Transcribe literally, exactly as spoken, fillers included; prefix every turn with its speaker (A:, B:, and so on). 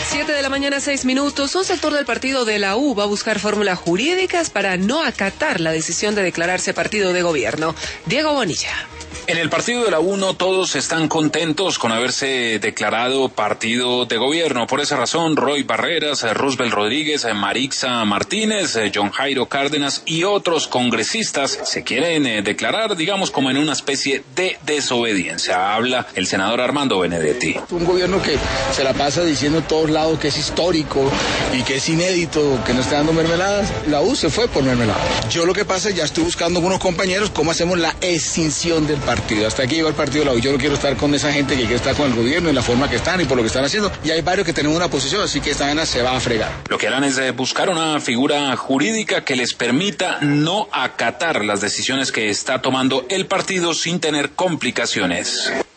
A: Siete de la mañana, seis minutos. Un sector del partido de la U va a buscar fórmulas jurídicas para no acatar la decisión de declararse partido de gobierno. Diego Bonilla.
B: En el partido de la U no todos están contentos con haberse declarado partido de gobierno. Por esa razón, Roy Barreras, Roosevelt Rodríguez, Marixa Martínez, John Jairo Cárdenas y otros congresistas se quieren eh, declarar, digamos, como en una especie de desobediencia. Habla el senador Armando Benedetti.
C: Un gobierno que se la pasa diciendo en todos lados que es histórico y que es inédito, que no está dando mermeladas. La U se fue por mermeladas. Yo lo que pasa es ya estoy buscando con unos compañeros cómo hacemos la extinción del partido. Hasta aquí llegó el partido de la U. Yo no quiero estar con esa gente que quiere estar con el gobierno en la forma que están y por lo que están haciendo. Y hay varios que tenemos una posición, así que esta vaina se va a fregar.
B: Lo que harán es eh, buscar una figura jurídica que les permita no acatar las decisiones que está tomando el partido sin tener complicaciones.